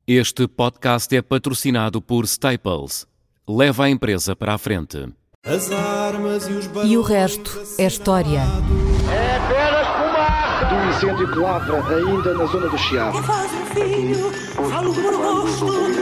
Este podcast é patrocinado por Staples. Leva a empresa para a frente. As armas E o resto é história. É apenas fumaça! Do incêndio que lavra ainda na zona do Chiado. Faz um filho, falo por rosto.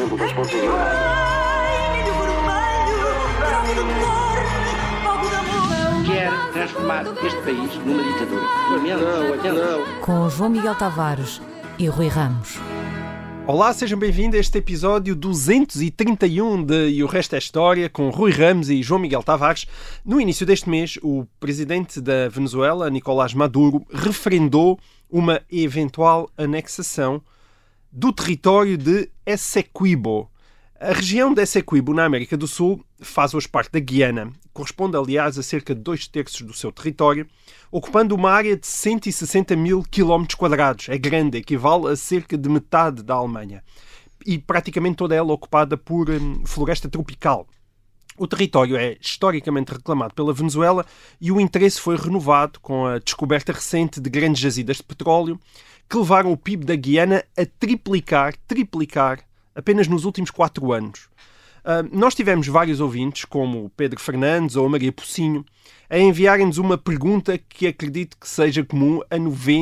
Ai, milho vermelho, troca de cor, fogo de amor. Quer transformar este país numa ditadura. Não. Com João Miguel Tavares e Rui Ramos. Olá, sejam bem-vindos a este episódio 231 de E o Resto é História, com Rui Ramos e João Miguel Tavares. No início deste mês, o presidente da Venezuela, Nicolás Maduro, referendou uma eventual anexação do território de Essequibo. A região de Essequibo, na América do Sul, faz hoje parte da Guiana. Corresponde, aliás, a cerca de 2/3 do seu território, ocupando uma área de 160 mil km². É grande, equivale a cerca de metade da Alemanha. E praticamente toda ela ocupada por floresta tropical. O território é historicamente reclamado pela Venezuela e o interesse foi renovado com a descoberta recente de grandes jazidas de petróleo que levaram o PIB da Guiana a triplicar apenas nos últimos 4 anos. Nós tivemos vários ouvintes, como o Pedro Fernandes ou a Maria Pocinho, a enviarem-nos uma pergunta que acredito que seja comum a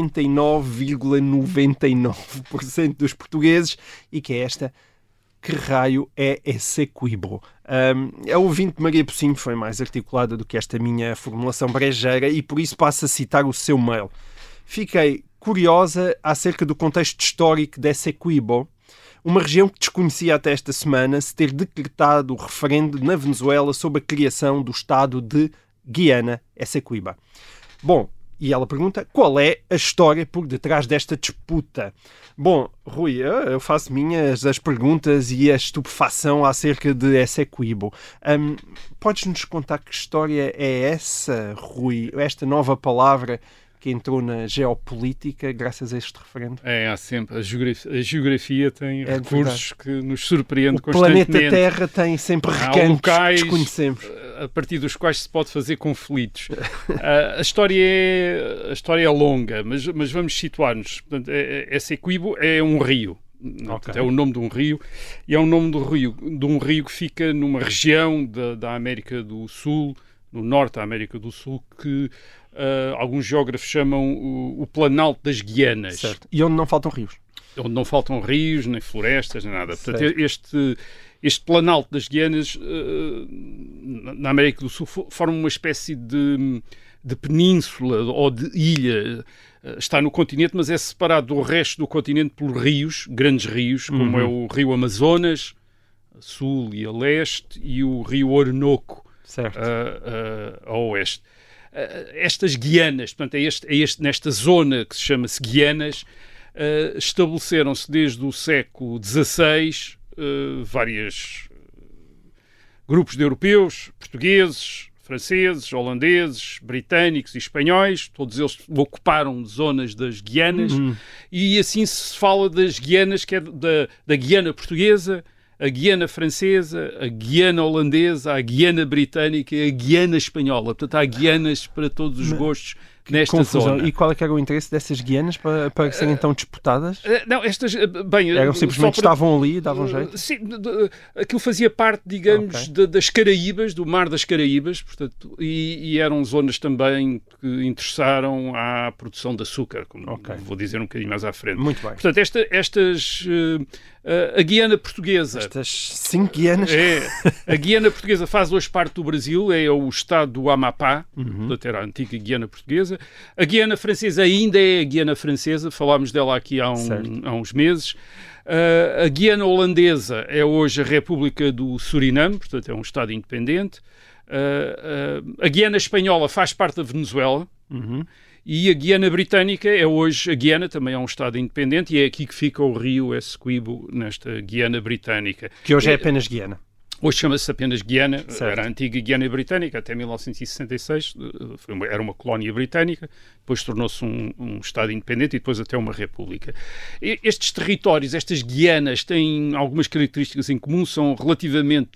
99,99% dos portugueses, e que é esta: que raio é Essequibo? A ouvinte Maria Pocinho foi mais articulada do que esta minha formulação brejeira e por isso passo a citar o seu mail. Fiquei curiosa acerca do contexto histórico de Essequibo, uma região que desconhecia até esta semana se ter decretado o referendo na Venezuela sobre a criação do Estado de Guiana Essequiba. Bom, e ela pergunta qual é a história por detrás desta disputa. Bom, Rui, eu faço minhas as perguntas e a estupefação acerca de Essequibo. Podes-nos contar que história é essa, Rui? Esta nova palavra que entrou na geopolítica graças a este referendo? Há sempre. A geografia tem recursos que nos surpreendem constantemente. O planeta Terra tem sempre recantos que desconhecemos, a partir dos quais se pode fazer conflitos. A história é longa, mas vamos situar-nos. Portanto, Essequibo é um rio. Okay. É o nome de um rio, e é o nome de um rio que fica numa região da América do Sul, no norte da América do Sul, que alguns geógrafos chamam o Planalto das Guianas. Certo. E onde não faltam rios. Onde não faltam rios, nem florestas, nem nada. Portanto, este Planalto das Guianas, na América do Sul, forma uma espécie de península ou de ilha. Está no continente, mas é separado do resto do continente por rios, grandes rios, como é o rio Amazonas, a sul e a leste, e o rio Orinoco, a oeste. Estas Guianas, portanto, nesta zona que se chama-se Guianas, estabeleceram-se desde o século XVI vários grupos de europeus, portugueses, franceses, holandeses, britânicos e espanhóis. Todos eles ocuparam zonas das Guianas, e assim se fala das Guianas, que é da Guiana portuguesa, a Guiana francesa, a Guiana holandesa, a Guiana britânica e a Guiana espanhola. Portanto, há Guianas para todos os gostos nesta zona. E qual é que era o interesse dessas Guianas para serem tão disputadas? Não, estas... Bem, eram simplesmente estavam ali e davam jeito? Sim, aquilo fazia parte, digamos, das Caraíbas, do Mar das Caraíbas, portanto, e eram zonas também que interessaram à produção de açúcar, como vou dizer um bocadinho mais à frente. Muito bem. Portanto, a Guiana portuguesa... Estas 5 Guianas... A Guiana portuguesa faz hoje parte do Brasil, é o estado do Amapá, portanto era a antiga Guiana portuguesa. A Guiana francesa ainda é a Guiana francesa, falámos dela aqui há uns meses. A Guiana holandesa é hoje a República do Suriname, portanto é um estado independente. A Guiana espanhola faz parte da Venezuela. E a Guiana britânica é hoje, a Guiana também é um estado independente, e é aqui que fica o rio Essequibo, nesta Guiana britânica. Que hoje é apenas Guiana. Hoje chama-se apenas Guiana, era a antiga Guiana britânica, até 1966, era uma colónia britânica, depois tornou-se um Estado independente e depois até uma república. Estes territórios, estas Guianas, têm algumas características em comum, são relativamente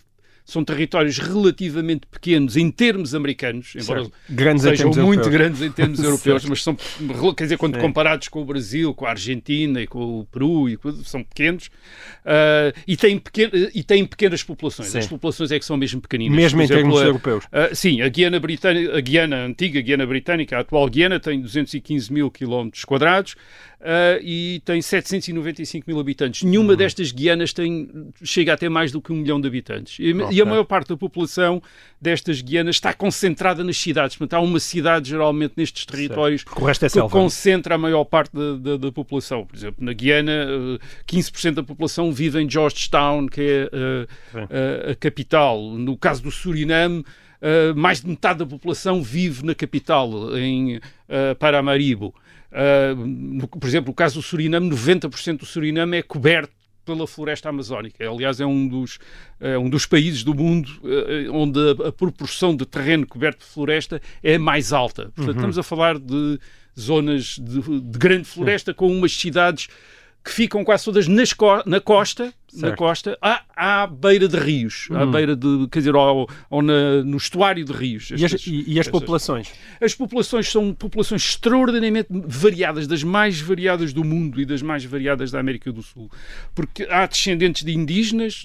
são territórios relativamente pequenos em termos americanos, embora grandes sejam muito europeus. grandes em termos europeus, mas são, quer dizer, quando comparados com o Brasil, com a Argentina e com o Peru, são pequenos, e têm pequenas populações. Sim. As populações é que são mesmo pequeninas. Mesmo Por em exemplo, termos europeus. Sim, a antiga Guiana Britânica, a atual Guiana, tem 215 mil quilómetros quadrados e tem 795 mil habitantes. Nenhuma destas Guianas chega a ter mais do que 1 milhão de habitantes. E a maior parte da população destas Guianas está concentrada nas cidades. Portanto, há uma cidade, geralmente, nestes territórios porque o resto é que selva. concentra a maior parte da população. Por exemplo, na Guiana, 15% da população vive em Georgetown, que é a capital. No caso do Suriname, mais de metade da população vive na capital, em Paramaribo. Por exemplo, no caso do Suriname, 90% do Suriname é coberto pela floresta amazónica. Aliás, é um dos países do mundo onde a proporção de terreno coberto de floresta é mais alta. Portanto, estamos a falar de zonas de grande floresta com umas cidades que ficam quase todas na costa, à beira de rios, à beira de, quer dizer, no estuário de rios. E as populações? As populações são populações extraordinariamente variadas, das mais variadas do mundo e das mais variadas da América do Sul. Porque há descendentes de indígenas,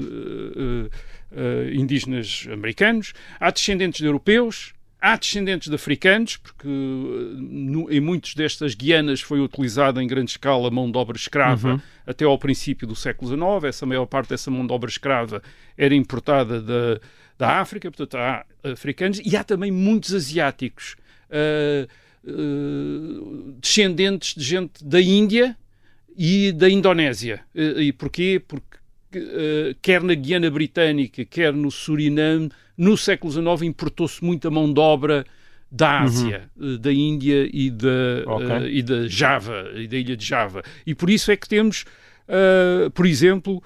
indígenas americanos, há descendentes de europeus, há descendentes de africanos, porque em muitas destas Guianas foi utilizada em grande escala mão de obra escrava até ao princípio do século XIX. A maior parte dessa mão de obra escrava era importada da África, portanto há africanos, e há também muitos asiáticos, descendentes de gente da Índia e da Indonésia. E porquê? Porque quer na Guiana Britânica, quer no Suriname, no século XIX importou-se muita mão de obra da Ásia, da Índia e da Java, e da ilha de Java. E por isso é que temos, por exemplo,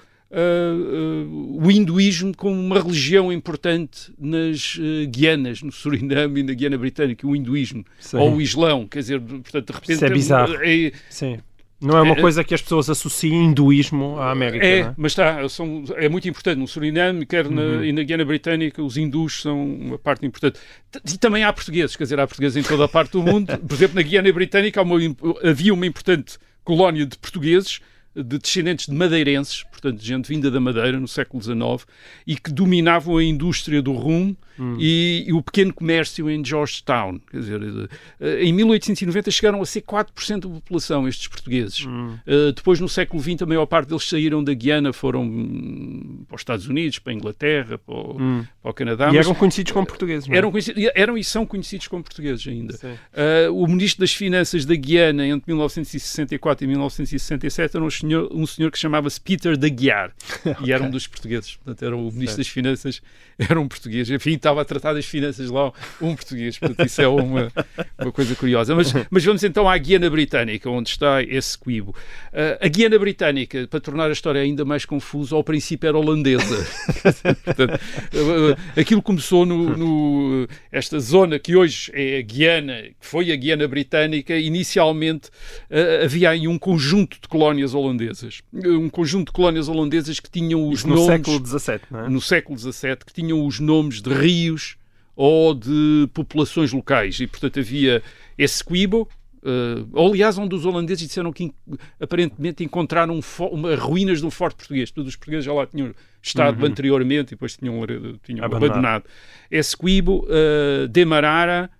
o hinduísmo como uma religião importante nas Guianas, no Suriname e na Guiana Britânica, o hinduísmo, ou o Islão, quer dizer, portanto, de repente... Isso é bizarro. Sim. Não é uma coisa que as pessoas associem hinduísmo à América, não é? Mas é muito importante. No Suriname, e na Guiana Britânica, os hindus são uma parte importante. E também há portugueses, quer dizer, há portugueses em toda a parte do mundo. Por exemplo, na Guiana Britânica havia uma importante colónia de portugueses, de descendentes de madeirenses, portanto, de gente vinda da Madeira no século XIX, e que dominavam a indústria do rum e o pequeno comércio em Georgetown. Quer dizer, em 1890 chegaram a ser 4% da população, estes portugueses. Depois, no século XX, a maior parte deles saíram da Guiana, foram para os Estados Unidos, para a Inglaterra, para o Canadá. E eram conhecidos como portugueses, não é? Eram e são conhecidos como portugueses ainda. O Ministro das Finanças da Guiana, entre 1964 e 1967, era um senhor que chamava-se Peter de Aguiar, e era um dos portugueses. Portanto, era o Ministro das Finanças, era um português. Enfim, estava a tratar das finanças lá um português. Portanto, isso é uma coisa curiosa. Mas vamos então à Guiana Britânica, onde está Essequibo. A Guiana Britânica, para tornar a história ainda mais confusa, ao princípio era holandesa. Portanto, aquilo começou esta zona que hoje é a Guiana, que foi a Guiana Britânica. Inicialmente havia aí um conjunto de colónias holandesas. Um conjunto de colónias holandesas que tinham os nomes... No século XVII, não é? No século XVII, que tinham os nomes de rios ou de populações locais. E, portanto, havia Essequibo, aliás, onde os holandeses disseram que aparentemente encontraram ruínas de um forte português. Todos os portugueses já lá tinham estado anteriormente e depois tinham abandonado. Essequibo, Demerara,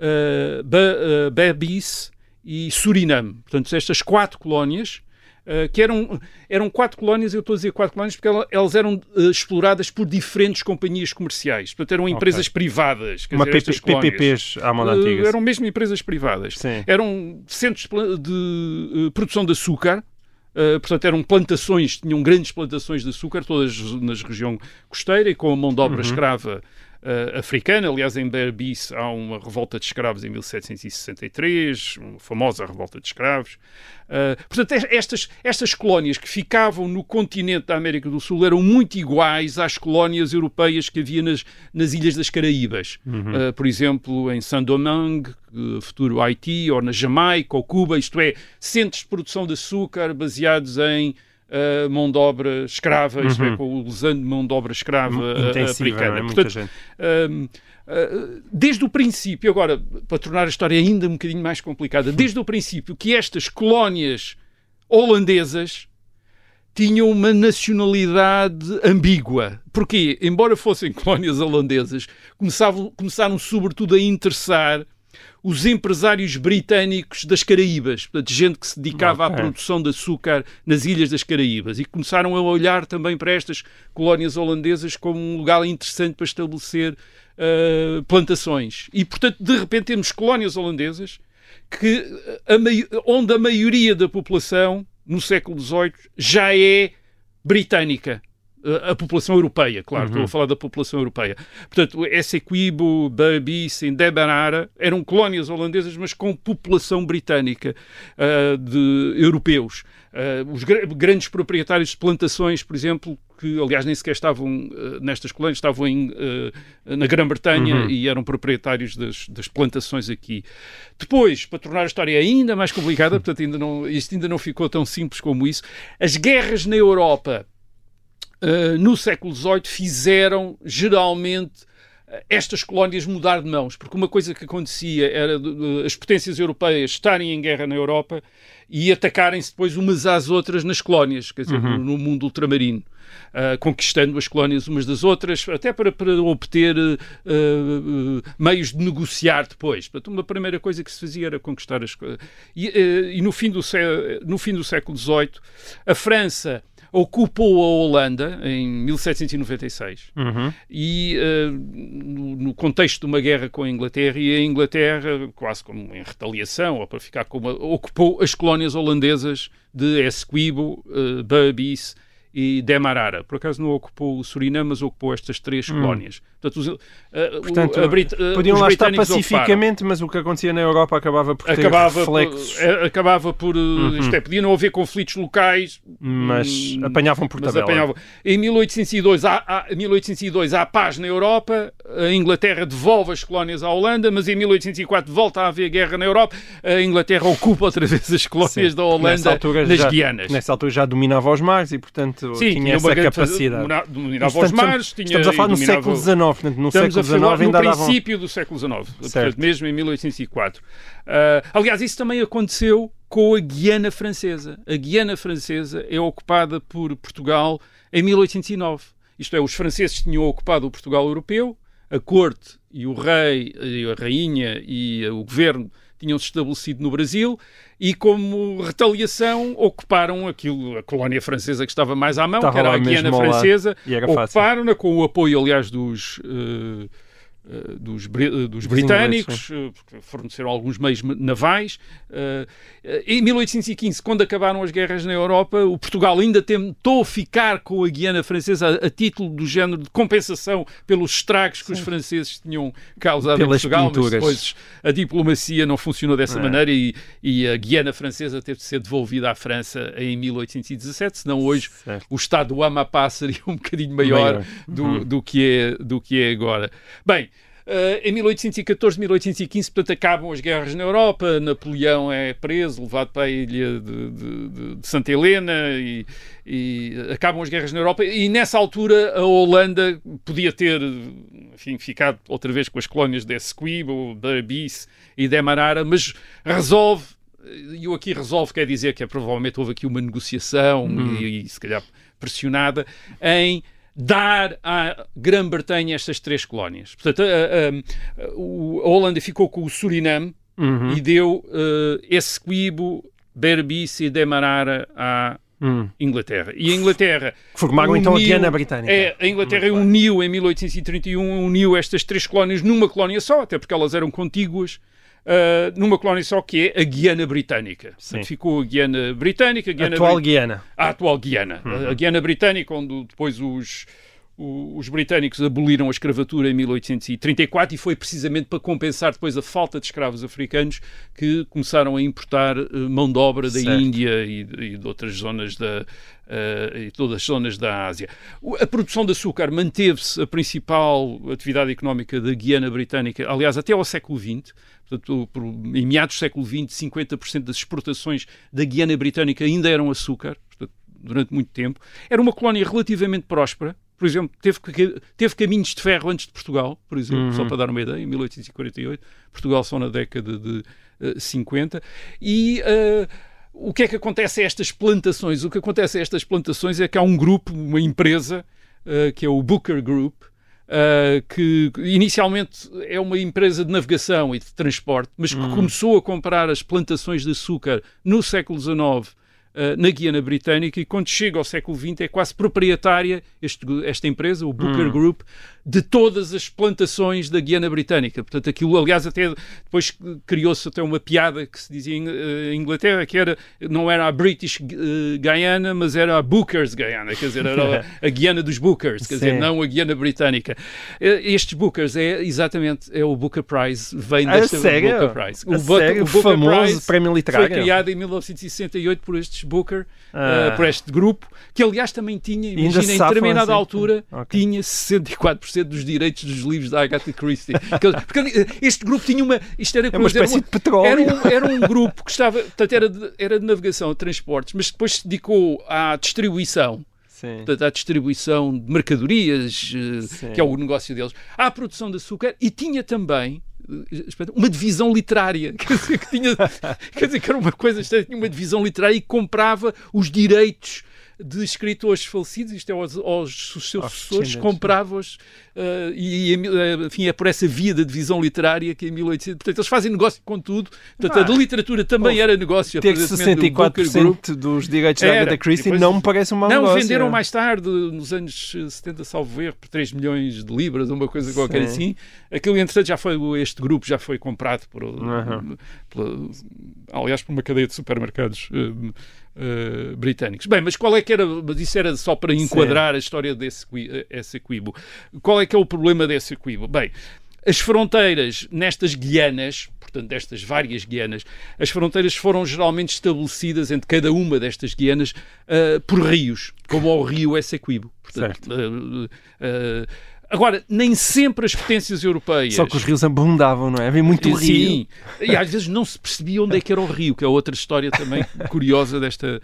Berbice e Suriname. Portanto, estas 4 colónias, que eram 4 colónias, eu estou a dizer 4 colónias porque elas eram exploradas por diferentes companhias comerciais. Portanto, eram empresas privadas. Uma PPPs à moda antiga. Eram mesmo empresas privadas. Sim. Eram centros de produção de açúcar. Portanto, eram plantações, tinham grandes plantações de açúcar, todas na região costeira, e com a mão de obra escrava africana. Aliás, em Berbice há uma revolta de escravos em 1763, uma famosa revolta de escravos. Portanto, estas colónias que ficavam no continente da América do Sul eram muito iguais às colónias europeias que havia nas Ilhas das Caraíbas. Por exemplo, em Saint-Domingue, futuro Haiti, ou na Jamaica, ou Cuba, isto é, centros de produção de açúcar baseados em mão de obra escrava, isto é, com o usando mão de obra escrava africana. Não é? Portanto, desde o princípio, agora, para tornar a história ainda um bocadinho mais complicada, desde o princípio que estas colónias holandesas tinham uma nacionalidade ambígua. Porquê? Embora fossem colónias holandesas, começaram sobretudo a interessar os empresários britânicos das Caraíbas, portanto, gente que se dedicava à produção de açúcar nas ilhas das Caraíbas, e começaram a olhar também para estas colónias holandesas como um lugar interessante para estabelecer plantações. E, portanto, de repente temos colónias holandesas onde a maioria da população, no século XVIII, já é britânica. A população europeia, claro, estou a falar da população europeia. Portanto, Essequibo, Berbice e Demerara eram colónias holandesas, mas com população britânica, de europeus. Os grandes proprietários de plantações, por exemplo, que aliás nem sequer estavam nestas colónias, estavam na Grã-Bretanha e eram proprietários das plantações aqui. Depois, para tornar a história ainda mais complicada, portanto, isto ainda não ficou tão simples como isso, as guerras na Europa no século XVIII fizeram geralmente estas colónias mudar de mãos, porque uma coisa que acontecia era as potências europeias estarem em guerra na Europa e atacarem-se depois umas às outras nas colónias, quer dizer, no mundo ultramarino, conquistando as colónias umas das outras, até para obter meios de negociar depois. Portanto, uma primeira coisa que se fazia era conquistar as coisas. E no fim do século XVIII, a França ocupou a Holanda em 1796 e no contexto de uma guerra com a Inglaterra, e a Inglaterra, quase como em retaliação, ou para ficar ocupou as colónias holandesas de Essequibo, Berbice e Demerara. Por acaso não ocupou o Suriname, mas ocupou estas três colónias. Portanto, podiam lá estar pacificamente, mas o que acontecia na Europa acabava por ter reflexos. Isto é, podia não haver conflitos locais, mas apanhavam por tabela. Em 1802 há paz na Europa, a Inglaterra devolve as colónias à Holanda, mas em 1804 volta a haver guerra na Europa, a Inglaterra ocupa outra vez as colónias da Holanda nas Guianas. Nessa altura já dominava os mares e, portanto, tinha essa capacidade. Dominava os mares. Estamos a falar no século XIX. No século XIX ainda no princípio do século XIX, portanto, mesmo em 1804. Aliás, isso também aconteceu com a Guiana Francesa. A Guiana Francesa é ocupada por Portugal em 1809. Isto é, os franceses tinham ocupado o Portugal europeu, a corte e o rei, e a rainha e o governo tinham-se estabelecido no Brasil e, como retaliação, ocuparam a colónia francesa que estava mais à mão, que era a Guiana Francesa. Ocuparam-na com o apoio, aliás, dos britânicos, porque forneceram alguns meios navais. Em 1815, quando acabaram as guerras na Europa, o Portugal ainda tentou ficar com a Guiana Francesa a título do género de compensação pelos estragos que os franceses tinham causado em Portugal, mas depois a diplomacia não funcionou dessa maneira e a Guiana Francesa teve de ser devolvida à França em 1817, senão hoje o estado do Amapá seria um bocadinho maior do que é agora. Bem, em 1814, 1815, portanto, acabam as guerras na Europa, Napoleão é preso, levado para a ilha de Santa Helena e acabam as guerras na Europa, e nessa altura a Holanda podia ter, enfim, ficado outra vez com as colónias de Essequibo, Berbice e Demerara, mas resolve, e eu aqui resolve quer dizer que provavelmente houve aqui uma negociação e se calhar pressionada, em dar à Grã-Bretanha estas três colónias. Portanto, a Holanda ficou com o Suriname e deu Essequibo, Berbice e Demerara à Inglaterra. E a Inglaterra formaram então a Guiana Britânica. A Inglaterra uniu em 1831 estas três colónias numa colónia só, até porque elas eram contíguas. Numa colónia só, que é a Guiana Britânica. Portanto, ficou a Guiana Britânica, a atual Guiana. A atual Guiana. A Guiana Britânica, onde depois os britânicos aboliram a escravatura em 1834, e foi precisamente para compensar depois a falta de escravos africanos que começaram a importar mão de obra da Índia e de outras zonas e todas as zonas da Ásia. A produção de açúcar manteve-se a principal atividade económica da Guiana Britânica, aliás, até ao século XX. Portanto, em meados do século XX, 50% das exportações da Guiana Britânica ainda eram açúcar. Portanto, durante muito tempo. Era uma colónia relativamente próspera. Por exemplo, teve caminhos de ferro antes de Portugal, por exemplo, só para dar uma ideia, em 1848. Portugal só na década de 50. E o que é que acontece a estas plantações? O que acontece a estas plantações é que há um grupo, uma empresa, que é o Booker Group, que inicialmente é uma empresa de navegação e de transporte, mas que começou a comprar as plantações de açúcar no século XIX na Guiana Britânica, e quando chega ao século XX é quase proprietária, esta empresa, o Booker Group, de todas as plantações da Guiana Britânica. Portanto, aquilo, aliás, até depois criou-se até uma piada que se dizia em Inglaterra, que não era a British Guiana, mas era a Booker's Guiana, quer dizer, era a Guiana dos Bookers, quer dizer, não a Guiana Britânica. Estes Bookers é o Booker Prize, vem desta Booker Prize. O Booker famoso Prize prémio literário. Foi criado em 1968 por estes Booker, por este grupo, que aliás também tinha, imagina, em determinada altura, tinha 64% dos direitos dos livros da Agatha Christie. Porque este grupo tinha isto era uma espécie de petróleo. Era um grupo que estava, portanto, era de navegação, de transportes, mas depois se dedicou à distribuição. Portanto, à distribuição de mercadorias, que é o negócio deles, à produção de açúcar, e tinha também uma divisão literária, quer dizer que era uma coisa, tinha uma divisão literária e comprava os direitos de escritores falecidos, isto é, aos seus sucessores, comprava-os, e enfim, é por essa via da divisão literária que em 1800... Portanto, eles fazem negócio com tudo. Portanto, a literatura também era negócio. Ter 64% dos direitos da Agatha Christie não me parece um mau negócio. Não, venderam mais tarde, nos anos 70, salvo erro, por 3 milhões de libras, uma coisa qualquer assim. Aquilo, entretanto, este grupo já foi comprado aliás, por uma cadeia de supermercados britânicos. Bem, mas qual é que era... Isso era só para enquadrar a história desse Essequibo. Qual é que é o problema desse Essequibo? Bem, as fronteiras nestas Guianas, portanto, destas várias Guianas, as fronteiras foram geralmente estabelecidas entre cada uma destas Guianas por rios, como o rio Essequibo. Portanto, agora, nem sempre as potências europeias... Só que os rios abundavam, não é? Havia muito rio. Sim, e às vezes não se percebia onde é que era o rio, que é outra história também curiosa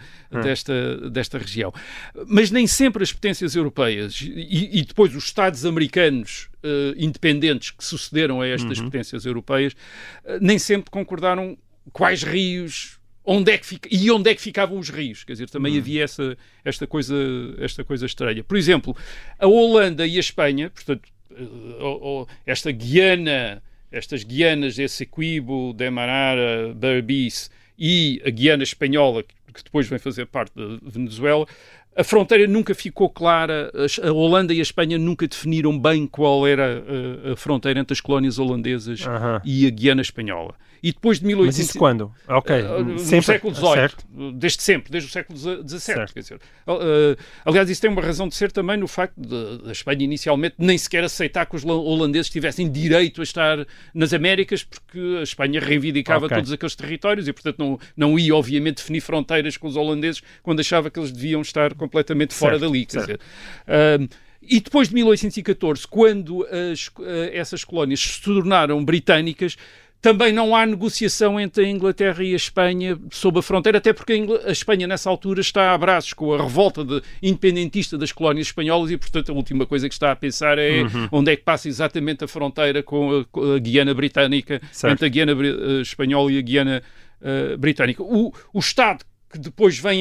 desta região. Mas nem sempre as potências europeias e depois os Estados americanos independentes que sucederam a estas potências europeias, nem sempre concordaram quais rios... Onde é que ficavam os rios? Quer dizer, também havia esta coisa estranha. Por exemplo, a Holanda e a Espanha, portanto, estas Guianas, Essequibo, Demerara, Berbice e a Guiana Espanhola, que depois vem fazer parte da Venezuela, a fronteira nunca ficou clara, a Holanda e a Espanha nunca definiram bem qual era a fronteira entre as colónias holandesas e a Guiana Espanhola. E depois de 1800... Mas isso quando? No século XVIII, desde o século XVII. Quer dizer, aliás, isso tem uma razão de ser também no facto da Espanha inicialmente nem sequer aceitar que os holandeses tivessem direito a estar nas Américas, porque a Espanha reivindicava todos aqueles territórios e, portanto, não ia, obviamente, definir fronteiras com os holandeses quando achava que eles deviam estar completamente fora dali. Quer dizer, e depois de 1814, quando essas colónias se tornaram britânicas, também não há negociação entre a Inglaterra e a Espanha sobre a fronteira, até porque a Espanha, nessa altura, está a braços com a revolta independentista das colónias espanholas e, portanto, a última coisa que está a pensar é onde é que passa exatamente a fronteira com a Guiana Britânica, entre a Guiana Espanhola e a Guiana Britânica. O Estado que depois vem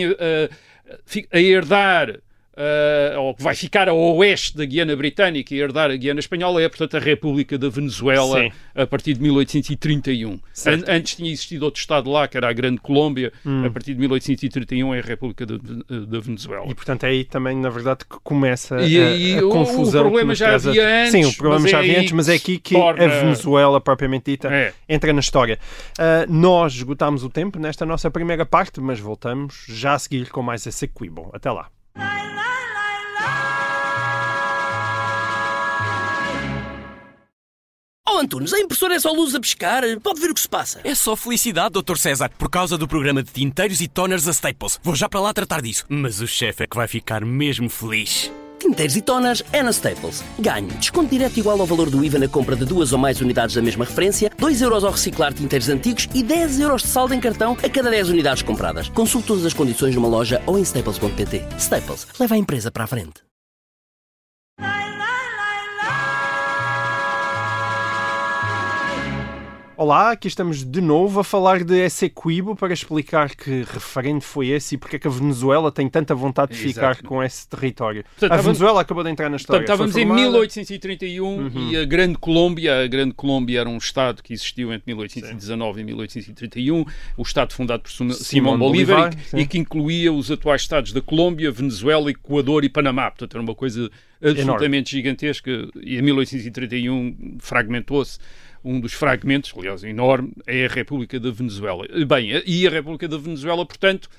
a herdar... ou que vai ficar a oeste da Guiana Britânica e herdar a Guiana Espanhola é, portanto, a República da Venezuela, a partir de 1831. Antes tinha existido outro Estado lá, que era a Grande Colômbia, a partir de 1831 é a República da Venezuela. E, portanto, é aí também, na verdade, que começa a confusão. O problema já havia antes. Sim, o problema já havia antes, mas é aqui que a Venezuela, propriamente dita, entra na história. Nós esgotámos o tempo nesta nossa primeira parte, mas voltamos já a seguir com mais Essequibo. Até lá. Oh, Antunes, a impressora é só luz a piscar. Pode ver o que se passa. É só felicidade, Dr. César, por causa do programa de tinteiros e toners a Staples. Vou já para lá tratar disso. Mas o chefe é que vai ficar mesmo feliz. Tinteiros e toners é na Staples. Ganhe desconto direto igual ao valor do IVA na compra de 2 ou mais unidades da mesma referência, 2€ ao reciclar tinteiros antigos e 10€ de saldo em cartão a cada 10 unidades compradas. Consulte todas as condições numa loja ou em staples.pt. Staples, leva a empresa para a frente. Olá, aqui estamos de novo a falar de Essequibo para explicar que referendo foi esse e porque é que a Venezuela tem tanta vontade de ficar com esse território. Portanto, a Venezuela acabou de entrar na história. Estávamos em 1831 e a Grande Colômbia era um Estado que existiu entre 1819 e 1831, o Estado fundado por Simão Bolívar e que incluía os atuais Estados da Colômbia, Venezuela, Equador e Panamá. Portanto, era uma coisa absolutamente gigantesca e em 1831 fragmentou-se. Um dos fragmentos, aliás, enorme, é a República da Venezuela. Bem, e a República da Venezuela, portanto,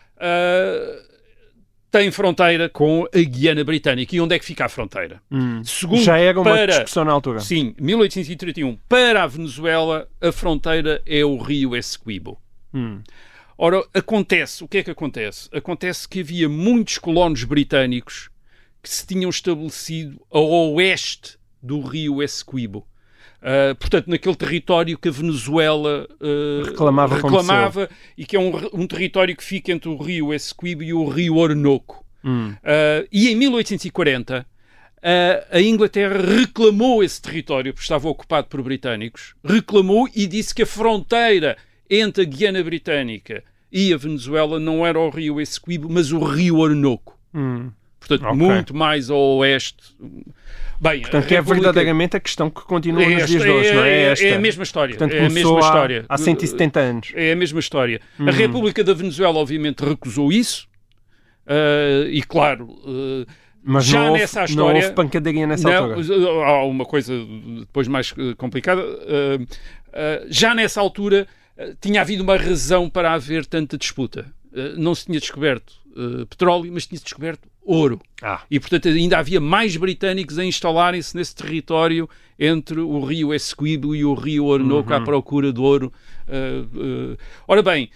tem fronteira com a Guiana Britânica. E onde é que fica a fronteira? Já era uma discussão na altura. Sim, 1831. Para a Venezuela, a fronteira é o rio Essequibo. Ora, o que é que acontece? Acontece que havia muitos colonos britânicos que se tinham estabelecido a oeste do rio Essequibo. Portanto, naquele território que a Venezuela reclamava e que é um território que fica entre o rio Essequibo e o rio Orinoco. E em 1840 a Inglaterra reclamou esse território, porque estava ocupado por britânicos, reclamou e disse que a fronteira entre a Guiana Britânica e a Venezuela não era o rio Essequibo, mas o rio Orinoco. Portanto, muito mais ao oeste. Bem, portanto, é verdadeiramente a questão que continua nos dias de hoje, não é? É a mesma história. Portanto, é a mesma história. Há 170 anos. É a mesma história. A República da Venezuela, obviamente, recusou isso. E, claro... Mas já não nessa história, não houve pancadaria nessa altura. Há uma coisa depois mais complicada. Já nessa altura tinha havido uma razão para haver tanta disputa. Não se tinha descoberto petróleo, mas tinha-se descoberto ouro. E, portanto, ainda havia mais britânicos a instalarem-se nesse território entre o rio Essequibo e o rio Orinoco à procura de ouro. Ora bem,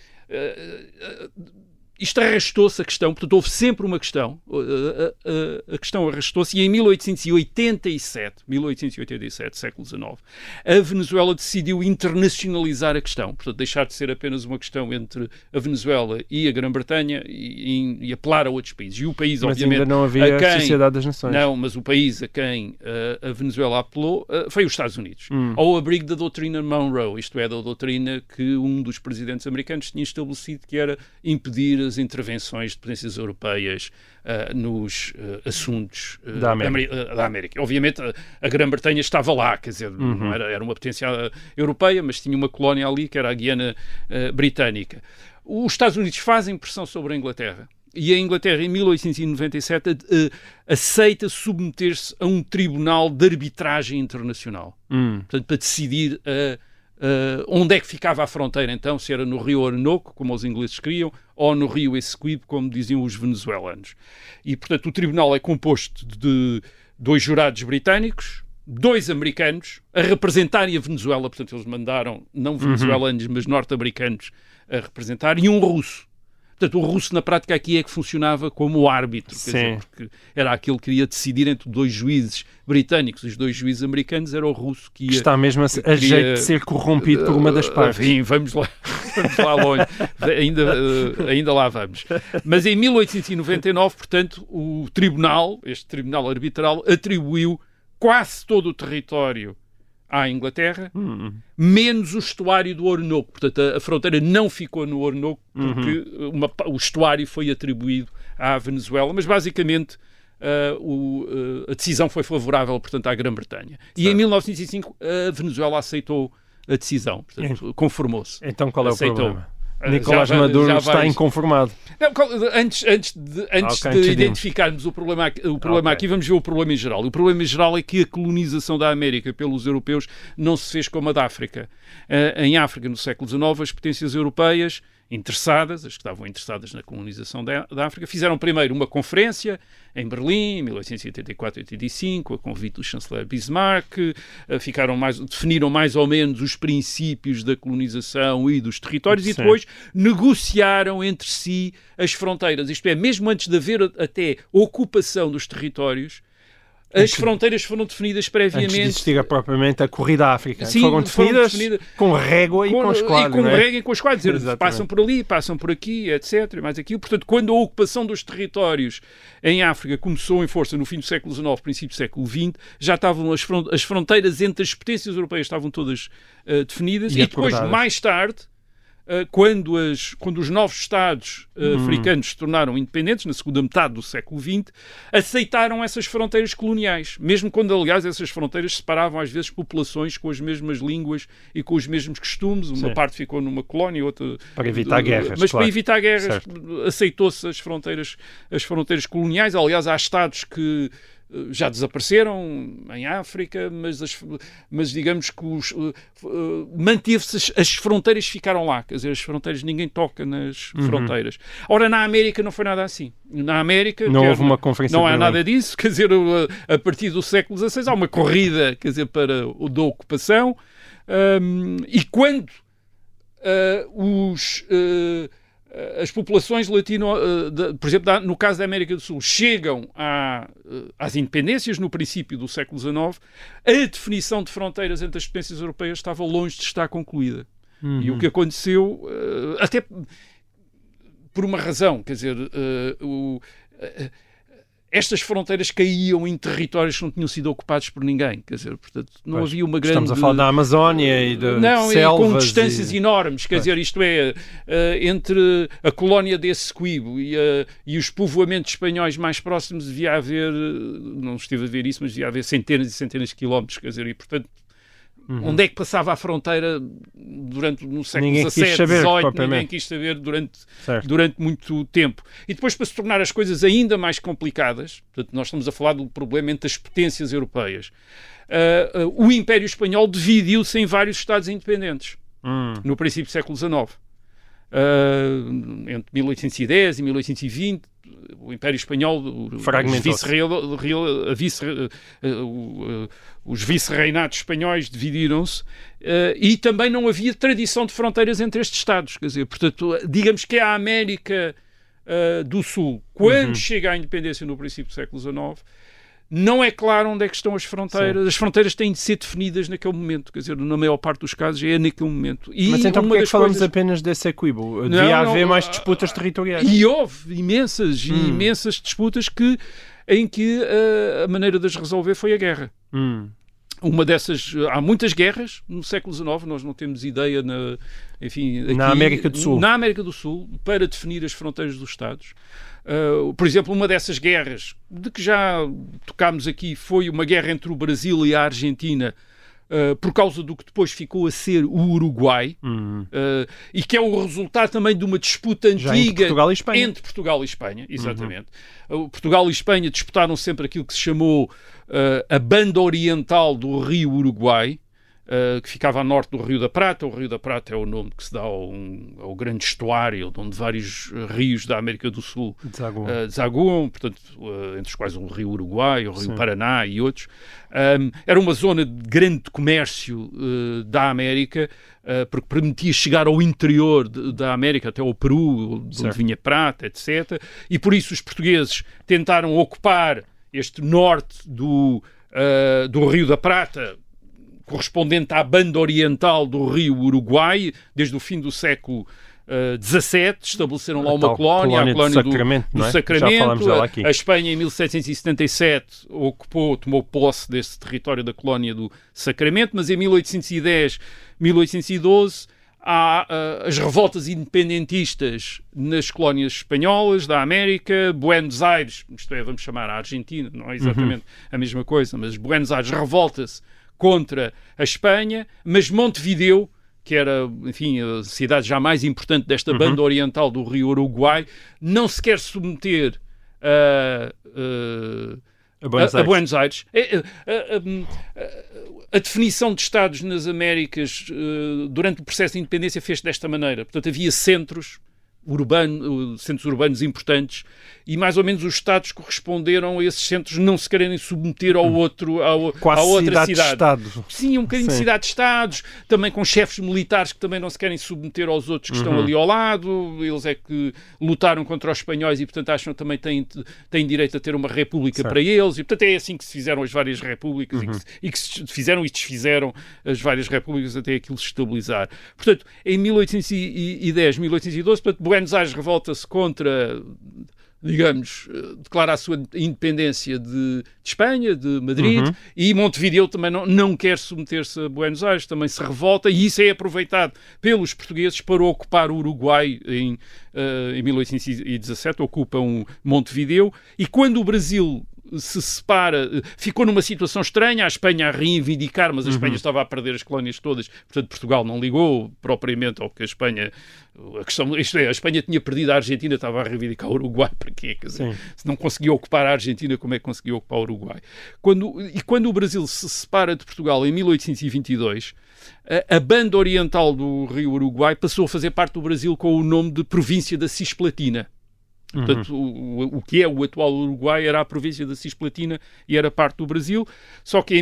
isto arrastou-se a questão, portanto, houve sempre uma questão. A questão arrastou-se e em 1887, século XIX, a Venezuela decidiu internacionalizar a questão, portanto, deixar de ser apenas uma questão entre a Venezuela e a Grã-Bretanha e apelar a outros países. E o país, mas obviamente... ainda não havia a Sociedade das Nações. Não, mas o país a quem a Venezuela apelou foi os Estados Unidos. Ao abrigo da doutrina Monroe, isto é, da doutrina que um dos presidentes americanos tinha estabelecido, que era impedir as intervenções de potências europeias nos assuntos da América. Obviamente a Grã-Bretanha estava lá, quer dizer, não era uma potência europeia, mas tinha uma colónia ali que era a Guiana Britânica. Os Estados Unidos fazem pressão sobre a Inglaterra e a Inglaterra em 1897 aceita submeter-se a um tribunal de arbitragem internacional, portanto, para decidir onde é que ficava a fronteira, então, se era no rio Orinoco, como os ingleses queriam, ou no rio Essequibo, como diziam os venezuelanos. E, portanto, o tribunal é composto de 2 jurados britânicos, 2 americanos, a representarem a Venezuela, portanto, eles mandaram, não venezuelanos, mas norte-americanos a representar, e um russo. Portanto, o russo, na prática, aqui é que funcionava como árbitro, quer dizer, porque era aquele que queria decidir entre 2 juízes britânicos. Os 2 juízes americanos, era o russo que ia... Que está mesmo a jeito de ser corrompido por uma das partes. Enfim, vamos lá longe. Ainda lá vamos. Mas em 1899, portanto, este tribunal arbitral, atribuiu quase todo o território à Inglaterra, menos o estuário do Orinoco. Portanto, a fronteira não ficou no Orinoco porque o estuário foi atribuído à Venezuela, mas basicamente a decisão foi favorável, portanto, à Grã-Bretanha. E em 1905 a Venezuela aceitou a decisão, portanto, conformou-se. Então qual é o problema? Nicolás Maduro está inconformado. Não, antes de identificarmos o problema aqui, vamos ver o problema em geral. O problema em geral é que a colonização da América pelos europeus não se fez como a da África. Em África, no século XIX, as potências europeias interessadas, as que estavam interessadas na colonização da África, fizeram primeiro uma conferência em Berlim, em 1884-85, a convite do chanceler Bismarck, definiram mais ou menos os princípios da colonização e dos territórios, e depois negociaram entre si as fronteiras. Isto é, mesmo antes de haver até ocupação dos territórios, as fronteiras foram definidas previamente. Antes de existir propriamente a corrida à África. Sim, foram definidas com régua e com esquadro. Com régua e com esquadro. Dizer, passam por ali, passam por aqui, etc. Mais aquilo. Portanto, quando a ocupação dos territórios em África começou em força no fim do século XIX, princípio do século XX, já estavam as fronteiras entre as potências europeias estavam todas definidas. E depois, mais tarde, quando os novos Estados africanos se tornaram independentes, na segunda metade do século XX, aceitaram essas fronteiras coloniais, mesmo quando, aliás, essas fronteiras separavam às vezes populações com as mesmas línguas e com os mesmos costumes. Uma parte ficou numa colónia, outra... Para evitar guerras, mas para evitar guerras, aceitou-se as fronteiras coloniais. Aliás, há Estados que já desapareceram em África, mas digamos que manteve-se, as fronteiras ficaram lá, quer dizer, as fronteiras, ninguém toca nas fronteiras. Ora, na América não foi nada assim. Na América não houve uma conferência, não há nada disso, quer dizer, a partir do século XVI há uma corrida, quer dizer, para o da ocupação, e quando as populações por exemplo, no caso da América do Sul, chegam às independências no princípio do século XIX, a definição de fronteiras entre as potências europeias estava longe de estar concluída. E o que aconteceu, até por uma razão, quer dizer, estas fronteiras caíam em territórios que não tinham sido ocupados por ninguém, quer dizer, portanto, não havia uma grande... Estamos a falar da Amazónia e de selvas... com distâncias enormes, quer dizer, isto é, entre a colónia de Essequibo e os povoamentos espanhóis mais próximos devia haver, não estive a ver isso, mas devia haver centenas e centenas de quilómetros, quer dizer, e portanto, onde é que passava a fronteira no século XVII, XVIII, ninguém quis saber durante muito tempo. E depois, para se tornar as coisas ainda mais complicadas, portanto, nós estamos a falar do problema entre as potências europeias, o Império Espanhol dividiu-se em vários Estados independentes no princípio do século XIX. Entre 1810 e 1820, o Império Espanhol, os vice-reinados espanhóis dividiram-se, e também não havia tradição de fronteiras entre estes Estados. Quer dizer, portanto, digamos que a América do Sul, quando chega à independência no princípio do século XIX, não é claro onde é que estão as fronteiras. Sim. As fronteiras têm de ser definidas naquele momento, quer dizer, na maior parte dos casos é naquele momento. Mas então porquê é que falamos apenas desse Essequibo? Devia haver mais disputas territoriais. E houve imensas disputas em que a maneira de as resolver foi a guerra. Uma dessas, há muitas guerras no século XIX, nós não temos ideia na América do Sul. Na América do Sul, para definir as fronteiras dos Estados. Por exemplo, uma dessas guerras de que já tocámos aqui foi uma guerra entre o Brasil e a Argentina, por causa do que depois ficou a ser o Uruguai, e que é o resultado também de uma disputa antiga entre Portugal e Espanha, exatamente. Portugal e Espanha disputaram sempre aquilo que se chamou a banda oriental do rio Uruguai, que ficava a norte do Rio da Prata. O Rio da Prata é o nome que se dá ao grande estuário, onde vários rios da América do Sul desaguam, portanto, entre os quais o Rio Uruguai, o Rio Paraná e outros. Era uma zona de grande comércio da América, porque permitia chegar ao interior da América, até ao Peru, onde vinha prata, etc. E por isso os portugueses tentaram ocupar este norte do Rio da Prata, correspondente à banda oriental do rio Uruguai, desde o fim do século XVII, estabeleceram lá uma colónia, a colónia do Sacramento. Já falamos dela aqui. A Espanha, em 1777, tomou posse desse território da colónia do Sacramento, mas em 1810, 1812, há as revoltas independentistas nas colónias espanholas da América. Buenos Aires, isto é, vamos chamar a Argentina, não é exatamente a mesma coisa, mas Buenos Aires revolta-se contra a Espanha, mas Montevideo, que era, enfim, a cidade já mais importante desta banda oriental do rio Uruguai, não se quer submeter a Buenos Aires. a definição de Estados nas Américas durante o processo de independência fez desta maneira. Portanto, havia centros urbanos importantes e mais ou menos os Estados corresponderam a esses centros não se quererem submeter ao outro, a outra cidade. Sim, um bocadinho de cidade-estados, também com chefes militares que também não se querem submeter aos outros que estão ali ao lado. Eles é que lutaram contra os espanhóis e, portanto, acham que também têm direito a ter uma república para eles. E, portanto, é assim que se fizeram as várias repúblicas e que se fizeram e desfizeram as várias repúblicas até aquilo se estabilizar. Portanto, em 1810, 1812, portanto, Buenos Aires revolta-se contra, digamos, declara a sua independência de Espanha, de Madrid, e Montevideo também não quer submeter-se a Buenos Aires, também se revolta, e isso é aproveitado pelos portugueses para ocupar o Uruguai em 1817, ocupam Montevideo, e quando o Brasil se separa, ficou numa situação estranha, a Espanha a reivindicar, mas a Espanha estava a perder as colónias todas, portanto Portugal não ligou propriamente ao que a Espanha, a Espanha tinha perdido a Argentina, estava a reivindicar o Uruguai, para quê? Quer dizer, se não conseguia ocupar a Argentina, como é que conseguia ocupar o Uruguai? Quando o Brasil se separa de Portugal em 1822, a banda oriental do rio Uruguai passou a fazer parte do Brasil com o nome de Província da Cisplatina. Portanto, o que é o atual Uruguai era a província da Cisplatina e era parte do Brasil, só que em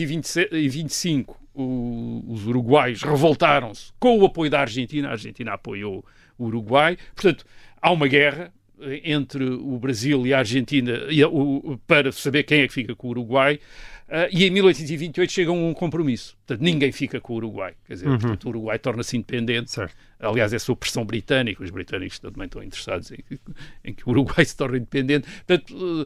1825 os uruguaios revoltaram-se com o apoio da Argentina, a Argentina apoiou o Uruguai, portanto, há uma guerra entre o Brasil e a Argentina para saber quem é que fica com o Uruguai, e em 1828 chegam a um compromisso. Portanto, ninguém fica com o Uruguai. Quer dizer, portanto, o Uruguai torna-se independente. Certo. Aliás, é sob pressão britânica. Os britânicos também estão interessados em que o Uruguai se torne independente. Portanto,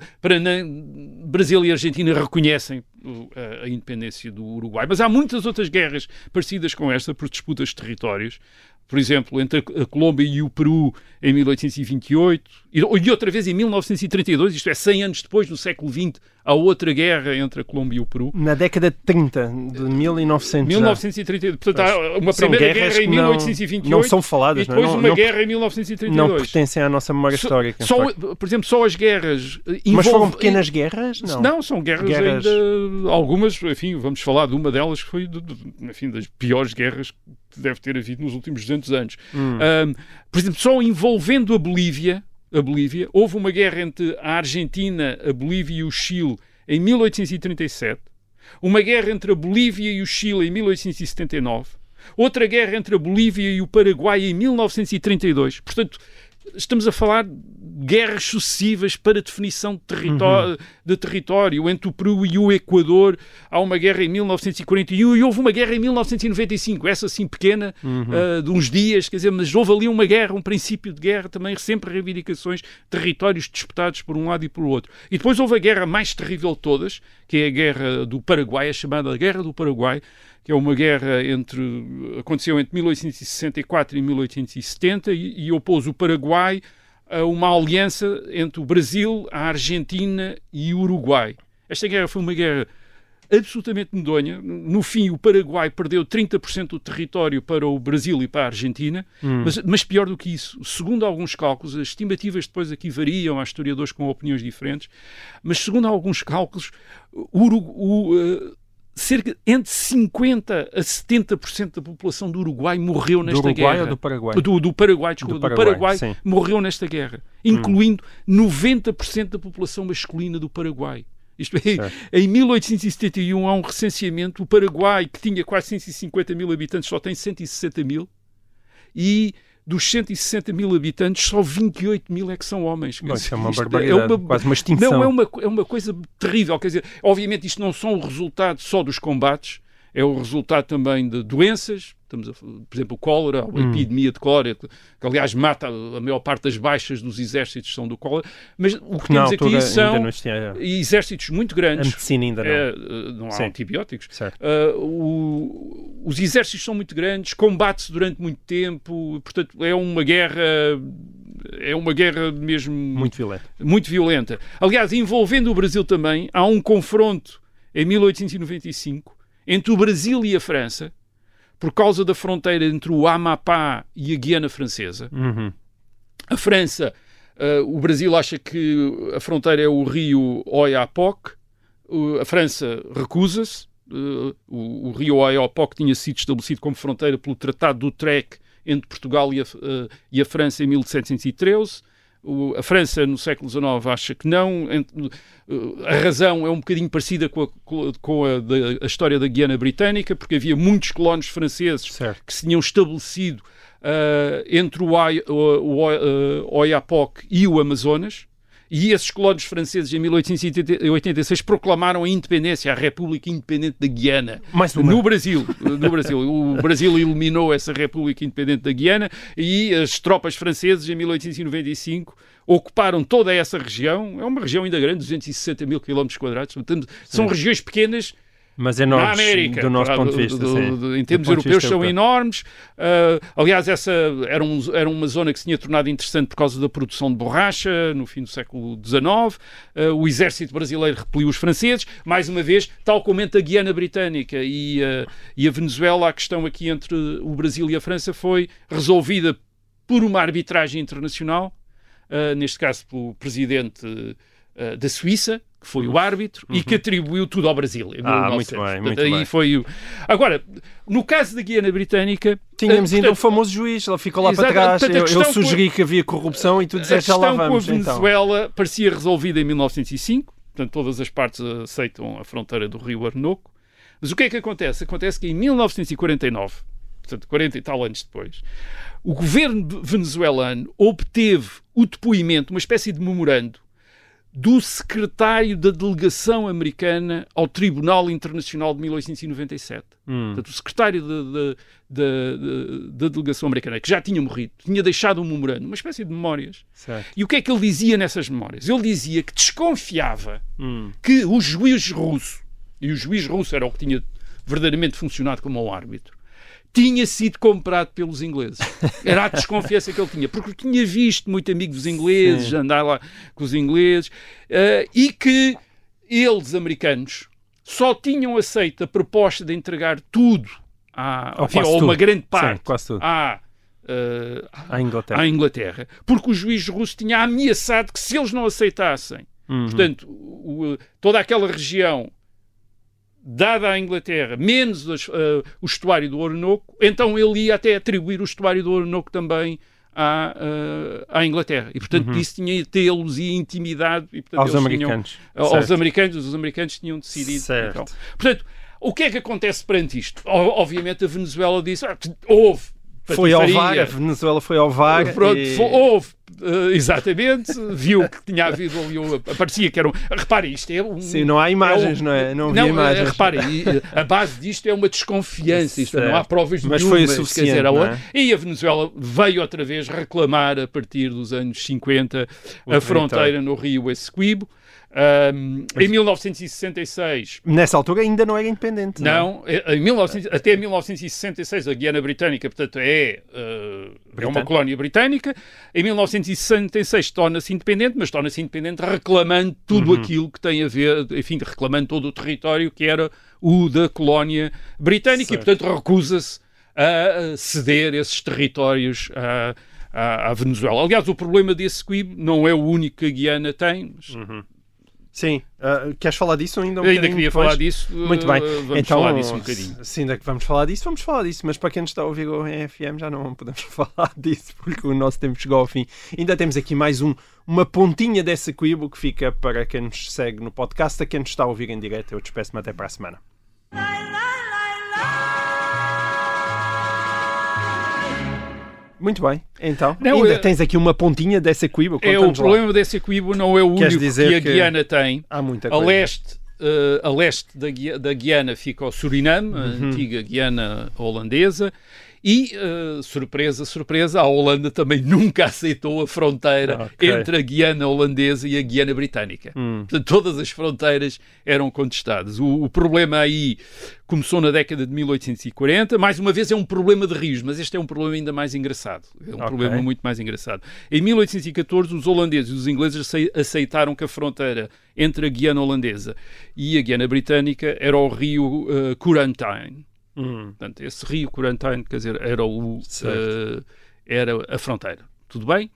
Brasil e Argentina reconhecem a independência do Uruguai. Mas há muitas outras guerras parecidas com esta por disputas de territórios. Por exemplo, entre a Colômbia e o Peru em 1828 e outra vez em 1932, isto é, 100 anos depois, no século XX, há outra guerra entre a Colômbia e o Peru. Na década de 30, de 1900. 1932. Portanto, há uma primeira guerra em 1828 não são faladas, e depois uma guerra em 1932. Não pertencem à nossa memória histórica. Por exemplo, só as guerras... Mas foram pequenas guerras? Não, são guerras ainda... Algumas, enfim, vamos falar de uma delas que foi, enfim, das piores guerras que deve ter havido nos últimos 200 anos. Por exemplo, só envolvendo a Bolívia, houve uma guerra entre a Argentina, a Bolívia e o Chile em 1837, uma guerra entre a Bolívia e o Chile em 1879, outra guerra entre a Bolívia e o Paraguai em 1932. Portanto, estamos a falar de guerras sucessivas para definição de território. Entre o Peru e o Equador há uma guerra em 1941 e houve uma guerra em 1995, essa sim pequena, de uns dias, quer dizer, mas houve ali uma guerra, um princípio de guerra, também sempre reivindicações, territórios disputados por um lado e pelo outro. E depois houve a guerra mais terrível de todas, que é a Guerra do Paraguai, a chamada Guerra do Paraguai, que é uma guerra aconteceu entre 1864 e 1870 e opôs o Paraguai a uma aliança entre o Brasil, a Argentina e o Uruguai. Esta guerra foi uma guerra absolutamente medonha. No fim, o Paraguai perdeu 30% do território para o Brasil e para a Argentina, mas pior do que isso, segundo alguns cálculos, as estimativas depois aqui variam, há historiadores com opiniões diferentes, mas segundo alguns cálculos, cerca entre 50% a 70% da população do Uruguai morreu nesta guerra. Do Uruguai ou do Paraguai? Do Paraguai, desculpa. Do Paraguai morreu nesta guerra, incluindo 90% da população masculina do Paraguai. Isto é, em 1871 há um recenseamento, o Paraguai, que tinha quase 150 mil habitantes, só tem 160 mil, e dos 160 mil habitantes, só 28 mil é que são homens. Isso é uma barbaridade, quase uma extinção. Não, é uma coisa terrível. Quer dizer, obviamente isto não são o resultado só dos combates, é o resultado também de doenças, por exemplo, o cólera, a epidemia de cólera, que aliás mata a maior parte das baixas dos exércitos são do cólera, mas o que temos aqui são exércitos muito grandes. A medicina ainda não há antibióticos. Os exércitos são muito grandes, combate-se durante muito tempo, portanto é uma guerra mesmo muito violenta. Aliás, envolvendo o Brasil também, há um confronto em 1895 entre o Brasil e a França, por causa da fronteira entre o Amapá e a Guiana Francesa. A França, o Brasil acha que a fronteira é o rio Oiapoque, a França recusa-se, O rio Oyapock tinha sido estabelecido como fronteira pelo Tratado do Utrecht entre Portugal e a França em 1713. A França, no século XIX, acha que não. A razão é um bocadinho parecida com a história da Guiana Britânica, porque havia muitos colonos franceses que se tinham estabelecido entre o Oyapock e o Amazonas. E esses colonos franceses, em 1886, proclamaram a independência, a República Independente da Guiana, no Brasil. O Brasil eliminou essa República Independente da Guiana e as tropas francesas, em 1895, ocuparam toda essa região. É uma região ainda grande, 260 mil quilómetros quadrados. Portanto, são regiões pequenas, mas enormes, na América, do nosso ponto de vista. Em termos europeus são enormes. Aliás, essa era uma zona que se tinha tornado interessante por causa da produção de borracha no fim do século XIX. O exército brasileiro repeliu os franceses. Mais uma vez, tal como entre a Guiana Britânica e a Venezuela, a questão aqui entre o Brasil e a França foi resolvida por uma arbitragem internacional, neste caso pelo presidente da Suíça, que foi o árbitro, e que atribuiu tudo ao Brasil. Muito bem. Agora, no caso da Guiana Britânica... Tínhamos ainda o famoso juiz, ele ficou lá para trás. Eu sugeri que havia corrupção e tu disseste já lá vamos. A questão com a Venezuela parecia resolvida em 1905, portanto todas as partes aceitam a fronteira do rio Orinoco. Mas o que é que acontece? Acontece que em 1949, portanto 40 e tal anos depois, o governo venezuelano obteve o depoimento, uma espécie de memorando, do secretário da delegação americana ao Tribunal Internacional de 1897. Portanto, o secretário da delegação americana, que já tinha morrido, tinha deixado um memorando, uma espécie de memórias. Certo. E o que é que ele dizia nessas memórias? Ele dizia que desconfiava que o juiz russo, e o juiz russo era o que tinha verdadeiramente funcionado como um árbitro, tinha sido comprado pelos ingleses. Era a desconfiança que ele tinha, porque tinha visto muito amigo dos ingleses, andar lá com os ingleses, e que eles, americanos, só tinham aceito a proposta de entregar tudo, ou uma grande parte, à Inglaterra, porque o juiz russo tinha ameaçado que se eles não aceitassem, portanto, toda aquela região dada à Inglaterra, menos o estuário do Orinoco, então ele ia até atribuir o estuário do Orinoco também à Inglaterra. E, portanto, isso tinha tê-los e intimidado. E, portanto, aos americanos. Os americanos tinham decidido. Então. Portanto, o que é que acontece perante isto? Obviamente a Venezuela disse, houve. Foi ao VAR, a Venezuela foi ao VAR. Pronto, houve, exatamente, viu que tinha havido ali, parecia que era repare, isto é Sim, não há imagens, não é? Não havia imagens. Repare, a base disto é uma desconfiança, isto não há provas nenhumas. Mas foi o suficiente, E a Venezuela veio outra vez reclamar, a partir dos anos 50, a fronteira no rio Essequibo. Em 1966... Nessa altura ainda não era independente. Não, até 1966 a Guiana Britânica, portanto, é uma colónia britânica. Em 1966 torna-se independente, mas torna-se independente reclamando tudo aquilo que tem a ver, enfim, reclamando todo o território que era o da colónia britânica. Certo. E, portanto, recusa-se a ceder esses territórios à Venezuela. Aliás, o problema desse Essequibo não é o único que a Guiana tem, mas... Sim, queres falar disso ainda? Ainda queria falar disso. Muito bem, vamos falar disso um bocadinho. Sim, ainda que vamos falar disso, mas para quem nos está a ouvir o RFM já não podemos falar disso, porque o nosso tempo chegou ao fim. Ainda temos aqui mais uma pontinha desse Essequibo que fica para quem nos segue no podcast. A quem nos está a ouvir em direto, eu despeço-me até para a semana. Muito bem, então ainda tens aqui uma pontinha desse Essequibo. O problema desse Essequibo não é o único que a Guiana tem. Há muita coisa. A leste da Guiana fica o Suriname, a antiga Guiana holandesa, e, surpresa, a Holanda também nunca aceitou a fronteira entre a Guiana holandesa e a Guiana britânica. Portanto, todas as fronteiras eram contestadas. O problema aí começou na década de 1840. Mais uma vez é um problema de rios, mas este é um problema ainda mais engraçado. É um problema muito mais engraçado. Em 1814, os holandeses e os ingleses aceitaram que a fronteira entre a Guiana holandesa e a Guiana britânica era o rio Corentyne. Portanto, esse rio Corentyne, quer dizer, era a fronteira. Tudo bem? Quer dizer,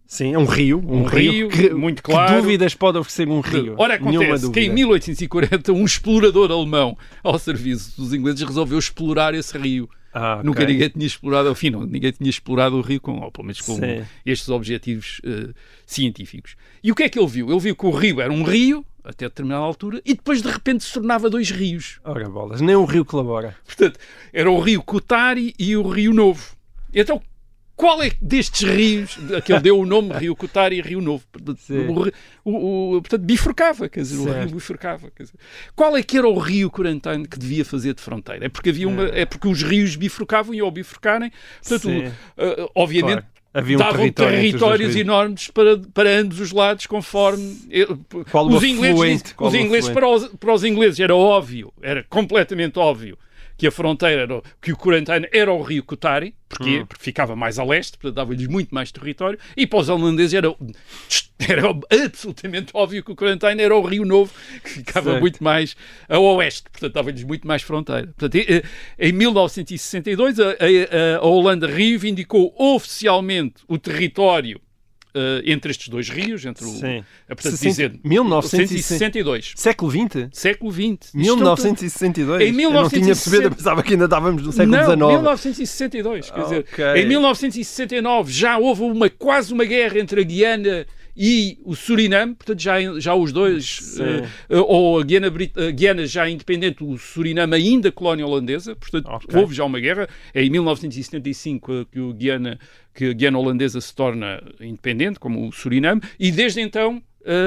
Sim, é um rio. Um rio muito claro. Que dúvidas pode oferecer um rio? Ora, acontece que em 1840 um explorador alemão ao serviço dos ingleses resolveu explorar esse rio. Okay. Nunca ninguém tinha explorado, ao fim, ninguém tinha explorado o rio, ou pelo menos com estes objetivos científicos. E o que é que ele viu? Ele viu que o rio era um rio, até determinada altura, e depois de repente se tornava 2 rios. Ora bolas, nem o rio colabora. Portanto, era o rio Cutari e o Rio Novo. Então, qual é destes rios, que ele deu o nome Rio Cutari e Rio Novo? Portanto, bifurcava, quer dizer, o rio bifurcava. Quer dizer, qual é que era o rio Corentin que devia fazer de fronteira? É porque é porque os rios bifurcavam e ao bifurcarem, portanto, obviamente, claro. Davam territórios enormes para ambos os lados, conforme os ingleses para os ingleses era óbvio, era completamente óbvio que a fronteira, que o Corentin era o rio Cutari, porque ficava mais a leste, portanto dava-lhes muito mais território, e para os holandeses era absolutamente óbvio que o Corentin era o Rio Novo, que ficava muito mais a oeste, portanto dava-lhes muito mais fronteira. Portanto, em 1962 a Holanda reivindicou oficialmente o território entre estes 2 rios, entre portanto, 1962. Século XX? Século XX. 1962? Em 1960... Eu não tinha percebido, eu pensava que ainda estávamos no século XIX. Não, 1962. Quer dizer, em 1969 já houve quase uma guerra entre a Guiana e o Suriname, portanto já os dois, ou a Guiana já independente, o Suriname ainda colónia holandesa, portanto houve já uma guerra. É em 1975 que a Guiana holandesa se torna independente, como o Suriname, e desde então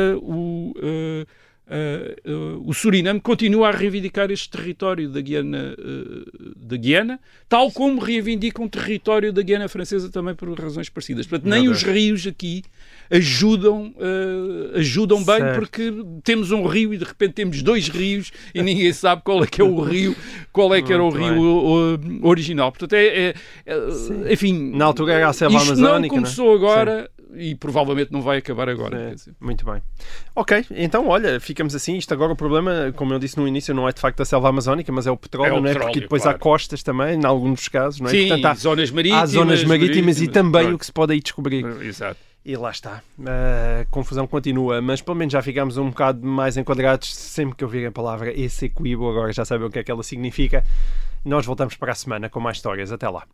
o Suriname continua a reivindicar este território da Guiana, tal como reivindica um território da Guiana francesa também por razões parecidas. Portanto, nem os rios aqui ajudam bem, porque temos um rio e de repente temos 2 rios e ninguém sabe qual é que é o rio, qual é que era o rio original. Portanto, enfim, na altura era a selva amazónica, não começou agora. E provavelmente não vai acabar agora. Quer dizer. Muito bem. Ok, então olha, ficamos assim. Isto agora o problema, como eu disse no início, não é de facto a selva amazónica, mas é o petróleo, não é? Porque depois há costas também, em alguns dos casos, não é? Sim, portanto, há zonas marítimas e também o que se pode aí descobrir. Exato. E lá está. A confusão continua, mas pelo menos já ficamos um bocado mais enquadrados. Sempre que ouvirem a palavra exequibo, agora já sabem o que é que ela significa. Nós voltamos para a semana com mais histórias. Até lá.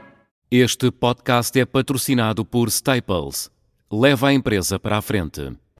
Este podcast é patrocinado por Staples. Leva a empresa para a frente.